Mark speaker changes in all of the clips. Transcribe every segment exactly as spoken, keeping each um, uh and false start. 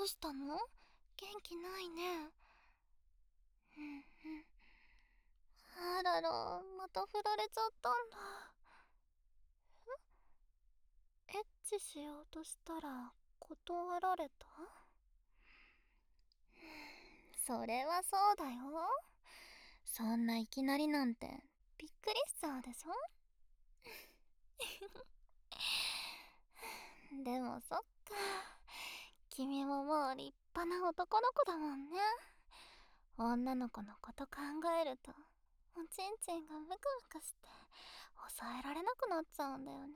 Speaker 1: したの？元気ないね。うんうん。あらら、また振られちゃったんだ。エッチしようとしたら断られた？それはそうだよ。そんないきなりなんてびっくりしちゃうでしょ。でもそっか、君ももう立派な男の子だもんね。女の子のこと考えるとおちんちんがムクムクして抑えられなくなっちゃうんだよね。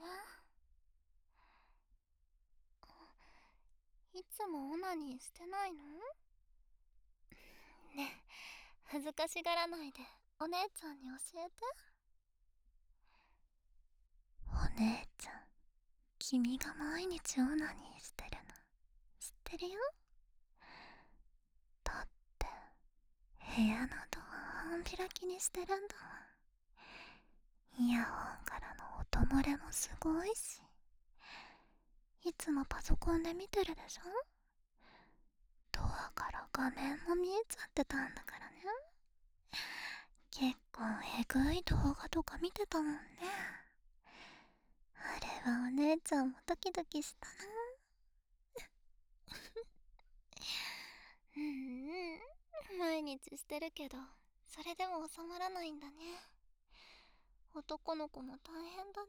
Speaker 1: いつもオナニーしてないの？ねえ、恥ずかしがらないでお姉ちゃんに教えて。お姉ちゃん、君が毎日オナニーしてるの知ってるよ。だって部屋のドア半開きにしてるんだもん。イヤホンからの音漏れもすごいし、いつもパソコンで見てるでしょ。ドアから画面も見えちゃってたんだからね。結構えぐい動画とか見てたもんね。あれはお姉ちゃんもドキドキしたな。うんうん、毎日してるけどそれでも収まらないんだね。男の子も大変だね。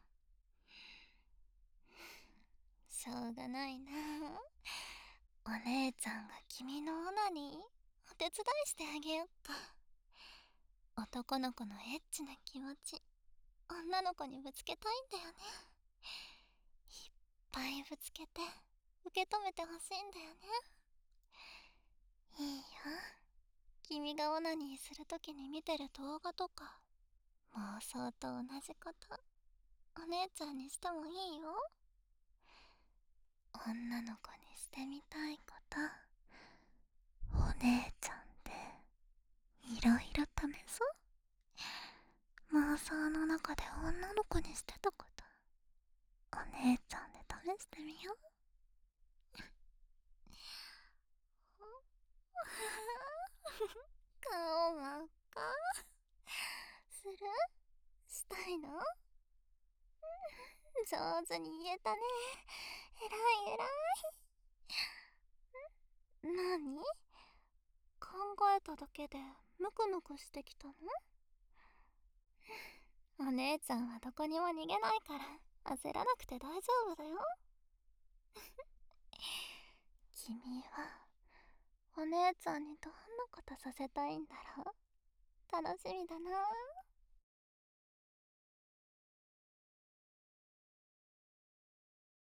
Speaker 1: しょうがないな。お姉ちゃんが君のオナニーお手伝いしてあげよっか。男の子のエッチな気持ち女の子にぶつけたいんだよね。いっぱいぶつけて受け止めてほしいんだよね。いいよ、君がオナニーするときに見てる動画とか妄想と同じことお姉ちゃんにしてもいいよ。女の子にしてみたいこと、お姉ちゃんでいろいろ試そう。妄想の中で女の子にしてたこと、お姉ちゃんで試してみよう。顔真っ赤する？したいの？上手に言えたね。えらいえらい。なに？考えただけでムクムクしてきたの？お姉ちゃんはどこにも逃げないから焦らなくて大丈夫だよ。君はお姉ちゃんにどんなことさせたいんだろう。楽しみだな。